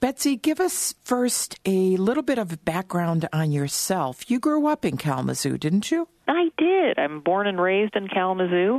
Betsy, give us first a little bit of background on yourself. You grew up in Kalamazoo, didn't you? I did. I'm born and raised in Kalamazoo.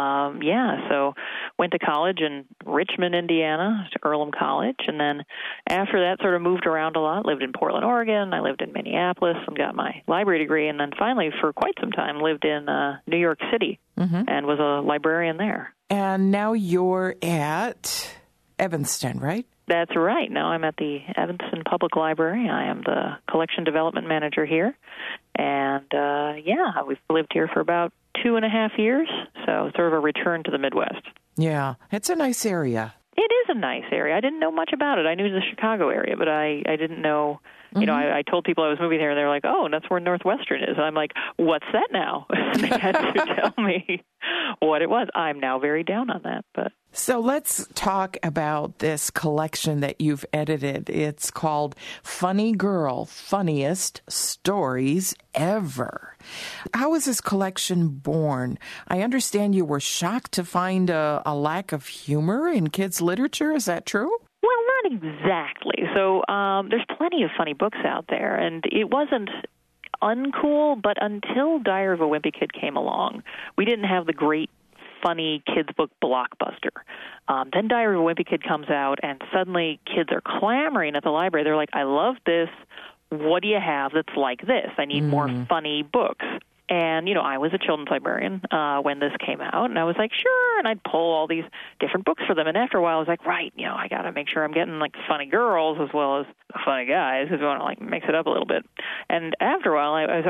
So went to college in Richmond, Indiana, to Earlham College, and then after that sort of moved around a lot. Lived in Portland, Oregon. I lived in Minneapolis and got my library degree, and then finally, for quite some time, lived in New York City and was a librarian there. And now you're at Evanston, right? That's right. Now I'm at the Evanston Public Library. I am the collection development manager here. And, we've lived here for about 2.5 years, so sort of a return to the Midwest. Yeah, it's a nice area. It is a nice area. I didn't know much about it. I knew the Chicago area, but I didn't know. You know, I told people I was moving here, and they're like, oh, that's where Northwestern is. And I'm like, what's that now? And they had to tell me what it was. I'm now very down on that. But So let's talk about this collection that you've edited. It's called Funny Girl, Funniest Stories Ever. How was this collection born? I understand you were shocked to find a lack of humor in kids' literature. Is that true? Well, not exactly. So there's plenty of funny books out there, and it wasn't uncool, but until Diary of a Wimpy Kid came along, we didn't have the great funny kids book blockbuster. Then Diary of a Wimpy Kid comes out, and suddenly kids are clamoring at the library. They're like, I love this. What do you have that's like this? I need more funny books. And, I was a children's librarian when this came out, and I was like, sure, and I'd pull all these different books for them. And after a while, I was like, right, I got to make sure I'm getting, funny girls as well as funny guys because we want to, mix it up a little bit. And after a while,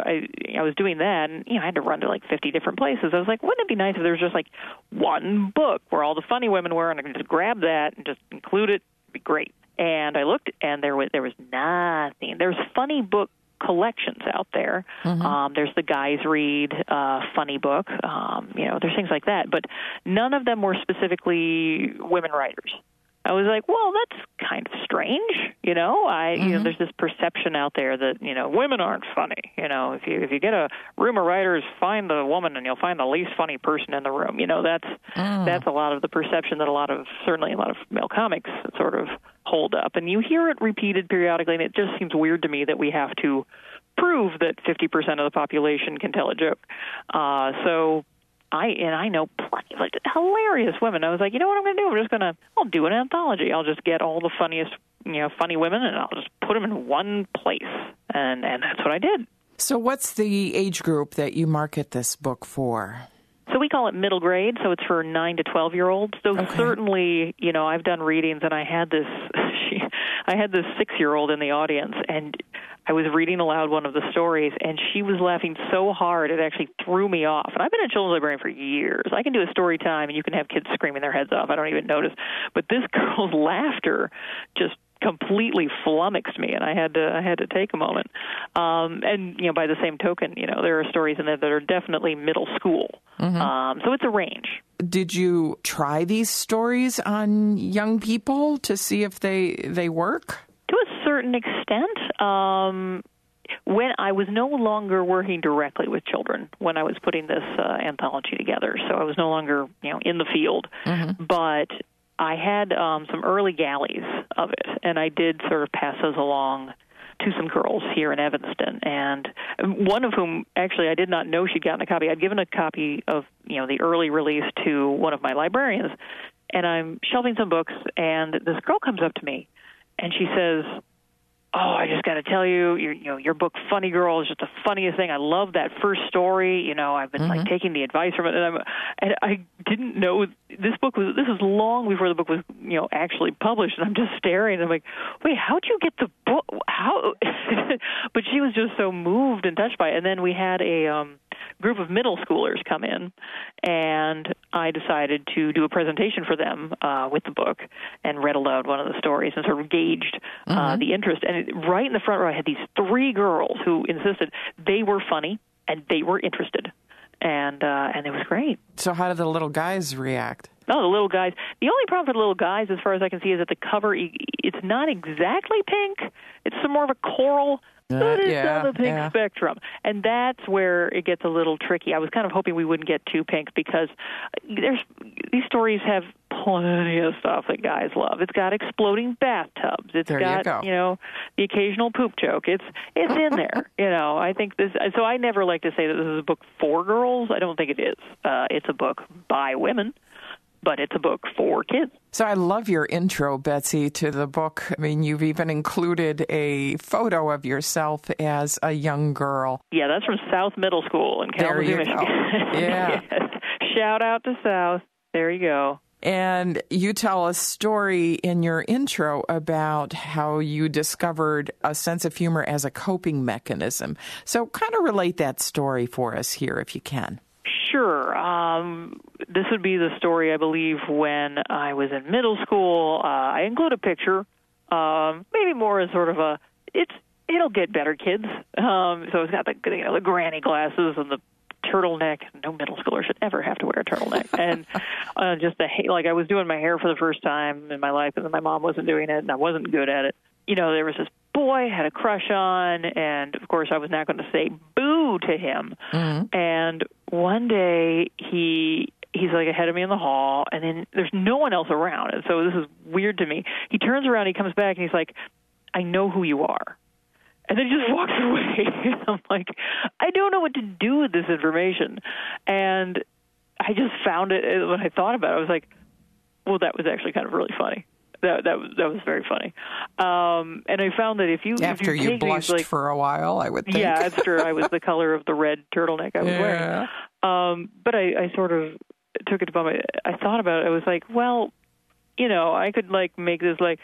I was doing that, and, I had to run to, 50 different places. I was like, wouldn't it be nice if there was just, one book where all the funny women were, and I could just grab that and just include it? It'd be great. And I looked, and there was nothing. There's funny book collections out there. There's the Guys Read funny book. There's things like that. But none of them were specifically women writers. I was like, well, that's kind of strange. There's this perception out there that, women aren't funny. If you get a room of writers, find a woman and you'll find the least funny person in the room. That's a lot of the perception that certainly a lot of male comics sort of hold up. And you hear it repeated periodically, and it just seems weird to me that we have to prove that 50% of the population can tell a joke. I know plenty of hilarious women. I was like, you know what I'm going to do? I'll do an anthology. I'll just get all the funniest, funny women, and I'll just put them in one place. And that's what I did. So what's the age group that you market this book for? So we call it middle grade, so it's for 9 to 12-year-olds. So certainly, I've done readings, and I had this 6-year-old in the audience, and I was reading aloud one of the stories, and she was laughing so hard it actually threw me off. And I've been a children's librarian for years. I can do a story time, and you can have kids screaming their heads off. I don't even notice. But this girl's laughter just completely flummoxed me, and I had to take a moment. And by the same token, there are stories in there that are definitely middle school. So it's a range. Did you try these stories on young people to see if they work? To a certain extent. When I was no longer working directly with children when I was putting this anthology together, so I was no longer in the field, but I had some early galleys of it, and I did sort of pass those along to some girls here in Evanston, and one of whom, actually, I did not know she'd gotten a copy. I'd given a copy of, the early release to one of my librarians, and I'm shelving some books, and this girl comes up to me, and she says, oh, I just got to tell you, your book, Funny Girl, is just the funniest thing. I love that first story. I've been taking the advice from it, and I didn't know this is long before the book was, actually published. And I'm just staring. And I'm like, wait, how'd you get the book? How? But she was just so moved and touched by it. And then we had a group of middle schoolers come in, and I decided to do a presentation for them with the book and read aloud one of the stories and sort of gauged the interest. And right in the front row, I had these 3 girls who insisted they were funny and they were interested, and it was great. So how did the little guys react? Oh, the little guys. The only problem for the little guys, as far as I can see, is that the cover, it's not exactly pink. It's some more of a coral. But it's on the pink spectrum. And that's where it gets a little tricky. I was kind of hoping we wouldn't get too pink because these stories have plenty of stuff that guys love. It's got exploding bathtubs. It's got, the occasional poop joke. It's in there. I think this. So I never like to say that this is a book for girls. I don't think it is. It's a book by women, but it's a book for kids. So I love your intro, Betsy, to the book. I mean, you've even included a photo of yourself as a young girl. Yeah, that's from South Middle School in Kalamazoo, Michigan. Yeah. Yes. Shout out to South. There you go. And you tell a story in your intro about how you discovered a sense of humor as a coping mechanism. So kind of relate that story for us here, if you can. Sure. This would be the story, I believe, when I was in middle school. I include a picture, maybe more as sort of it'll get better, kids. So it's got the granny glasses and the turtleneck. No middle schooler should ever have to wear a turtleneck. And I was doing my hair for the first time in my life, and then my mom wasn't doing it, and I wasn't good at it. There was this boy I had a crush on, and of course I was not going to say boo to him. Mm-hmm. And one day he's like ahead of me in the hall, and then there's no one else around, and so this is weird to me. He turns around, he comes back, and he's like, "I know who you are." And then he just walks away. I'm like, I don't know what to do with this information. And I just found it, when I thought about it, I was like, well, that was actually kind of really funny. That was very funny. And I found that if you you blushed for a while, I would think. Yeah, that's true. I was the color of the red turtleneck I was wearing. But I sort of took it upon I thought about it. I was like, well, I could make this this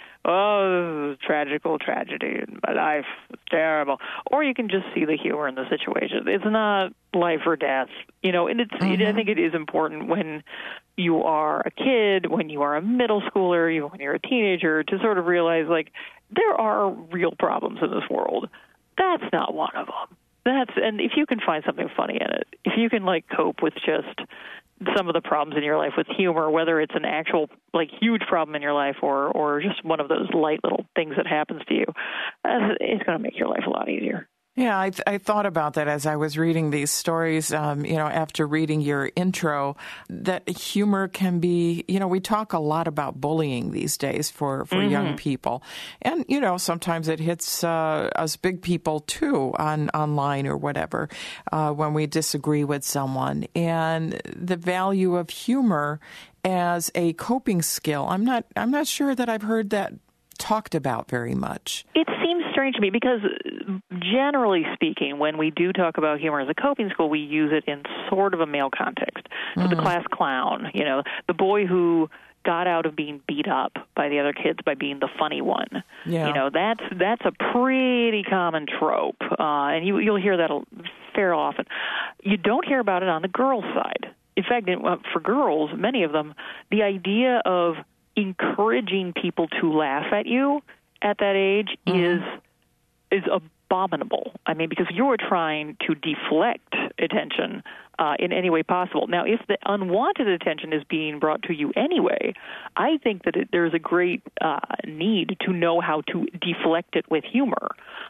is tragical tragedy in my life. It's terrible. Or you can just see the humor in the situation. It's not life or death, and it's, mm-hmm. I think it is important when you are a kid, when you are a middle schooler, when you're a teenager, to sort of realize, there are real problems in this world. That's not one of them. And if you can find something funny in it, if you can, cope with just some of the problems in your life with humor, whether it's an actual huge problem in your life or just one of those light little things that happens to you, it's going to make your life a lot easier. Yeah, I thought about that as I was reading these stories, after reading your intro, that humor can be, we talk a lot about bullying these days for mm-hmm. young people. And, sometimes it hits us big people, too, online or whatever, when we disagree with someone. And the value of humor as a coping skill, I'm not sure that I've heard that talked about very much. It seems strange to me because generally speaking, when we do talk about humor as a coping skill, we use it in sort of a male context. So mm-hmm. the class clown, the boy who got out of being beat up by the other kids by being the funny one. Yeah. That's a pretty common trope, and you'll hear that fairly often. You don't hear about it on the girls' side. In fact, for girls, many of them, the idea of encouraging people to laugh at you at that age mm-hmm. is abominable. I mean, because you're trying to deflect attention in any way possible. Now, if the unwanted attention is being brought to you anyway, I think that there's a great need to know how to deflect it with humor,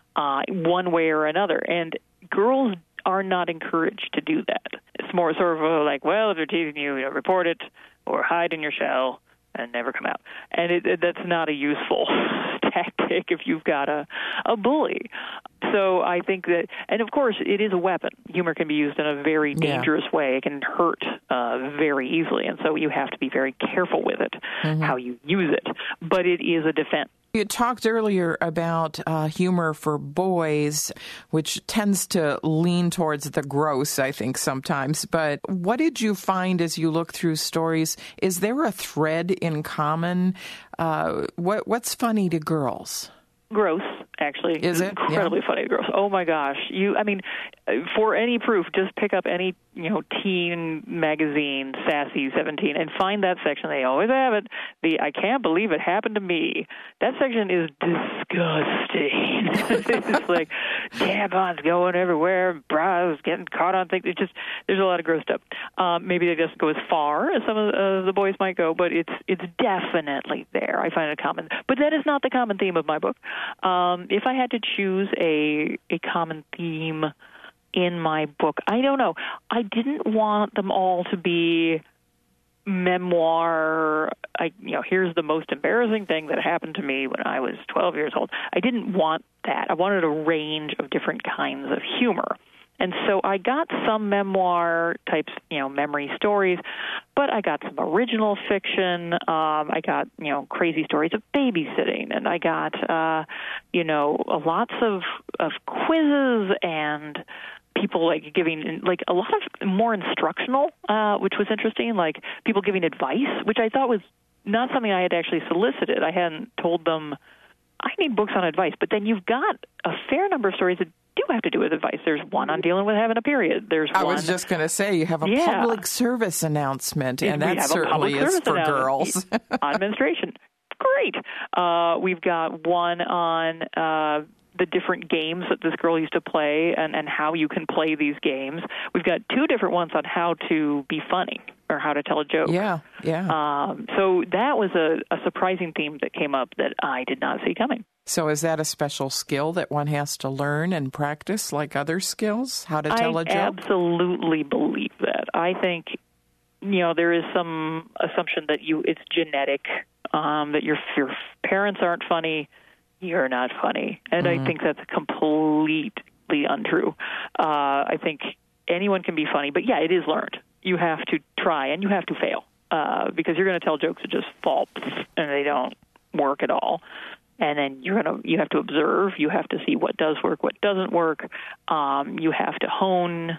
one way or another. And girls are not encouraged to do that. It's more sort of well, if they're teasing you, report it or hide in your shell and never come out. And that's not a useful tactic if you've got a bully. So I think that, and of course, it is a weapon. Humor can be used in a very dangerous way. It can hurt very easily, and so you have to be very careful with it, mm-hmm. how you use it. But it is a defense. You talked earlier about humor for boys, which tends to lean towards the gross, I think, sometimes. But what did you find as you look through stories? Is there a thread in common? What's funny to girls? Gross, actually. Is it? Incredibly funny to girls. Oh, my gosh. For any proof, just pick up any, teen magazine, Sassy 17, and find that section. They always have it. I can't believe it happened to me. That section is disgusting. It's like tampons going everywhere, bras getting caught on things. There's a lot of gross stuff. Maybe they just go as far as some of the boys might go, but it's definitely there. I find it common. But that is not the common theme of my book. If I had to choose a common theme in my book, I don't know. I didn't want them all to be memoir, here's the most embarrassing thing that happened to me when I was 12 years old. I didn't want that. I wanted a range of different kinds of humor. And so I got some memoir types, memory stories, but I got some original fiction. I got, crazy stories of babysitting, and I got, lots of quizzes and people giving a lot of more instructional, which was interesting, like people giving advice, which I thought was not something I had actually solicited. I hadn't told them I need books on advice, but then you've got a fair number of stories that do have to do with advice. There's one on dealing with having a period. I was just going to say, you have a public service announcement, and that certainly is for girls. On menstruation. Great. We've got one on the different games that this girl used to play and how you can play these games. We've got 2 different ones on how to be funny or how to tell a joke. Yeah. So that was a surprising theme that came up that I did not see coming. So is that a special skill that one has to learn and practice like other skills, how to tell a joke? I absolutely believe that. I think, there is some assumption that it's genetic, that your parents aren't funny, you're not funny. And I think that's completely untrue. I think anyone can be funny, but it is learned. You have to try and you have to fail because you're going to tell jokes that just fall and they don't work at all. And then you have to observe. You have to see what does work, what doesn't work. You have to hone.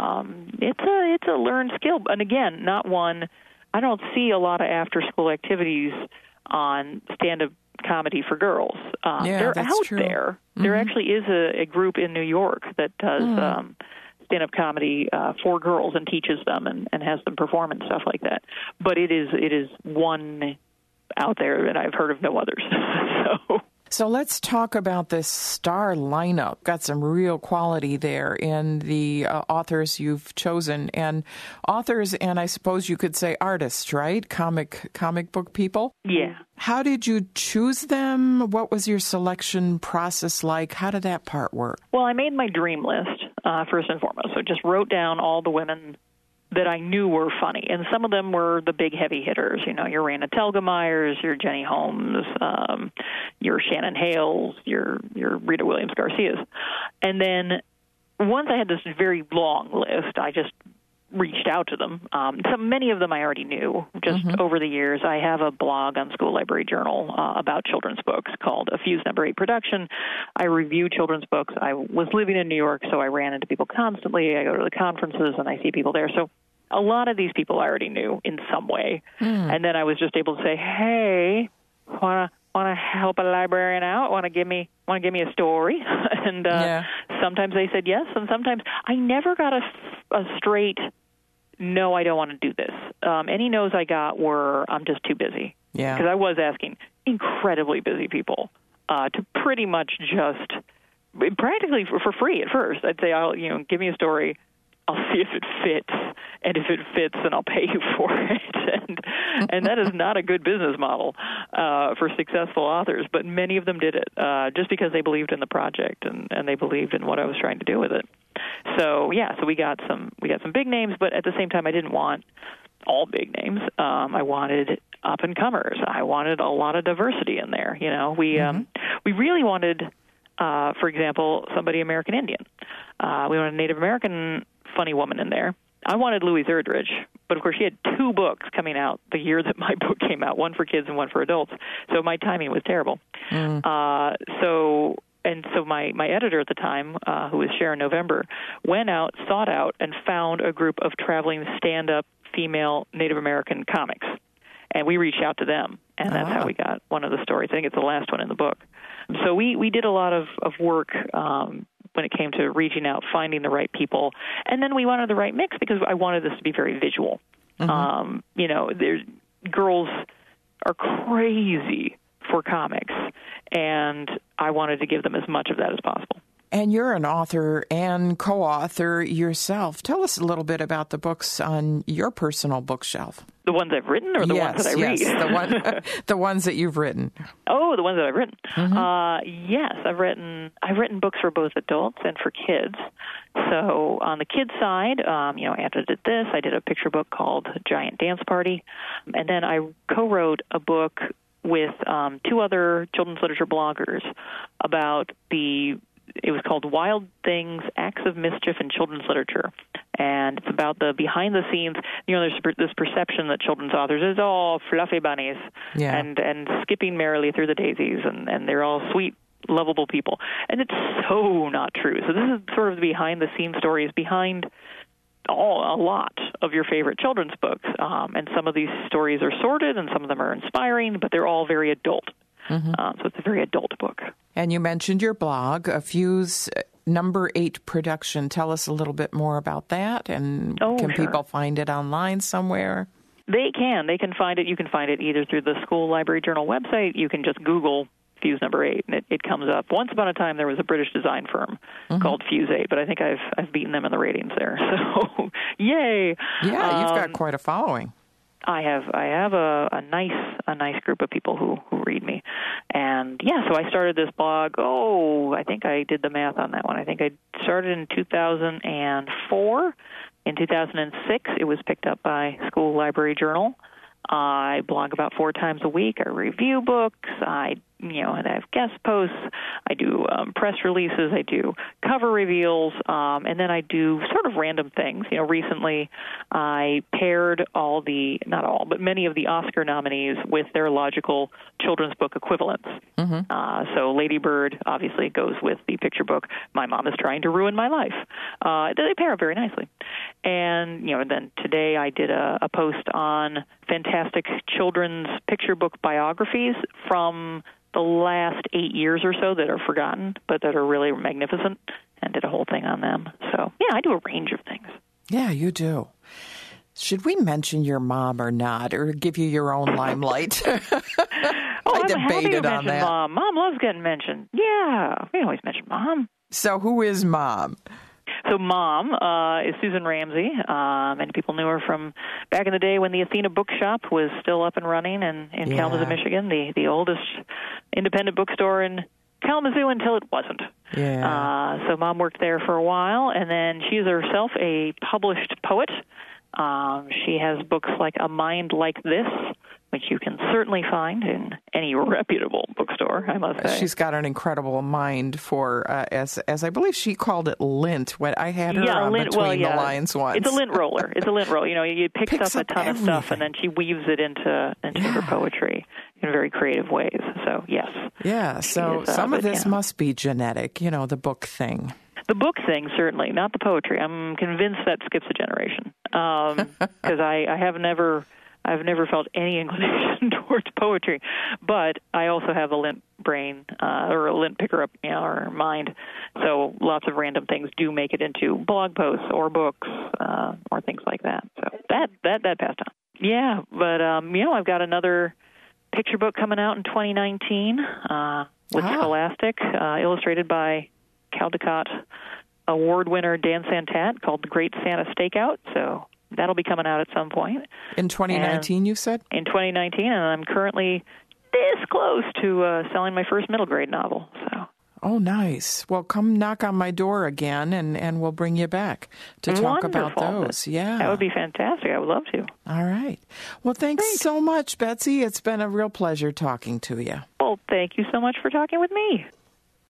It's a learned skill, and again, not one. I don't see a lot of after-school activities on stand-up comedy for girls. They're out true. There. There actually is a group in New York that does stand-up comedy for girls and teaches them and has them perform and stuff like that. But it is one out there, and I've heard of no others. So let's talk about this star lineup. Got some real quality there in the authors you've chosen, and authors, and I suppose you could say artists, right? Comic book people. Yeah. How did you choose them? What was your selection process like? How did that part work? Well, I made my dream list first and foremost. So just wrote down all the women that I knew were funny, and some of them were the big heavy hitters. Your Raina Telgemeyers, your Jenny Holmes, your Shannon Hales, your Rita Williams Garcias. And then once I had this very long list, I just reached out to them. So many of them I already knew just over the years. I have a blog on School Library Journal about children's books called A Fuse No. 8 Production. I review children's books. I was living in New York, so I ran into people constantly. I go to the conferences, and I see people there. So a lot of these people I already knew in some way. And then I was just able to say, hey, want to help a librarian out? Want to give me a story? And sometimes they said yes, and sometimes I never got a straight no, I don't want to do this. Any no's I got were I'm just too busy. Yeah. Because I was asking incredibly busy people to pretty much just practically for free at first. I'd say, give me a story. I'll see if it fits, and if it fits, then I'll pay you for it. And that is not a good business model for successful authors, but many of them did it just because they believed in the project and they believed in what I was trying to do with it. So we got some big names, but at the same time, I didn't want all big names. I wanted up and comers. I wanted a lot of diversity in there. We really wanted, for example, somebody American Indian. We wanted a Native American funny woman in there. I wanted Louise Erdrich, but of course she had 2 books coming out the year that my book came out, one for kids and one for adults. So my timing was terrible. So my editor at the time, who was Sharon November, went out, sought out, and found a group of traveling stand-up female Native American comics. And we reached out to them, and that's how we got one of the stories. I think it's the last one in the book. So we did a lot of work when it came to reaching out, finding the right people. And then we wanted the right mix because I wanted this to be very visual. Girls are crazy for comics, and I wanted to give them as much of that as possible. And you're an author and co-author yourself. Tell us a little bit about the books on your personal bookshelf. The ones I've written or the ones that I read? Yes, the ones that you've written. Oh, the ones that I've written. Yes, I've written books for both adults and for kids. So on the kids' side, after I did this, I did a picture book called Giant Dance Party, and then I co-wrote a book with two other children's literature bloggers about it was called Wild Things, Acts of Mischief in Children's Literature. And it's about the behind the scenes. There's this perception that children's authors is all fluffy bunnies and skipping merrily through the daisies, and they're all sweet, lovable people. And it's so not true. So this is sort of the behind the scenes stories behind a lot of your favorite children's books. And some of these stories are sordid and some of them are inspiring, but they're all very adult. Mm-hmm. So it's a very adult book. And you mentioned your blog, A Fuse Number 8 Production. Tell us a little bit more about that, and can people find it online somewhere? They can. They can find it. You can find it either through the School Library Journal website. You can just Google Fuse Number 8, and it comes up. Once upon a time, there was a British design firm called Fuse 8, but I think I've beaten them in the ratings there. So, yay! Yeah, you've got quite a following. I have a nice group of people who read me, and so I started this blog. I think I did the math on that one. I think I started in 2004. In 2006, it was picked up by School Library Journal. I blog about 4 times a week. I review books. I have guest posts. I do press releases. I do cover reveals, and then I do sort of random things. Recently I paired not all, but many of the Oscar nominees with their logical children's book equivalents. Mm-hmm. So Lady Bird obviously goes with the picture book My Mom is Trying to Ruin My Life. They pair up very nicely. And then today I did a post on fantastic children's picture book biographies from the last 8 years or so that are forgotten, but that are really magnificent, and did a whole thing on them. So, I do a range of things. Yeah, you do. Should we mention your mom or not, or give you your own limelight? I debated on that. Mom. Mom loves getting mentioned. Yeah, we always mention Mom. So who is Mom? So Mom is Susan Ramsey. Many people knew her from back in the day when the Athena Bookshop was still up and running in Kalamazoo, Michigan, the oldest independent bookstore in Kalamazoo until it wasn't. Yeah. So Mom worked there for a while, and then she's herself a published poet. She has books like A Mind Like This, which you can certainly find in any reputable bookstore, I must say. She's got an incredible mind for, as I believe she called it, lint. When I had her between the lines once. It's a lint roller. You picks up a ton of stuff, and then she weaves it into her poetry in very creative ways. So, yes. Yeah, so some of this must be genetic, the book thing. The book thing, certainly, not the poetry. I'm convinced that skips a generation, because I've never felt any inclination towards poetry, but I also have a lint brain, or a lint picker up, or mind. So lots of random things do make it into blog posts or books, or things like that. So that passed on. Yeah, but I've got another picture book coming out in 2019 with Scholastic, illustrated by Caldecott Award winner Dan Santat, called The Great Santa Stakeout. So that'll be coming out at some point. In 2019, you said? In 2019, and I'm currently this close to selling my first middle grade novel. So. Oh, nice. Well, come knock on my door again, and we'll bring you back to talk about those. Yeah. That would be fantastic. I would love to. All right. Well, thanks so much, Betsy. It's been a real pleasure talking to you. Well, thank you so much for talking with me.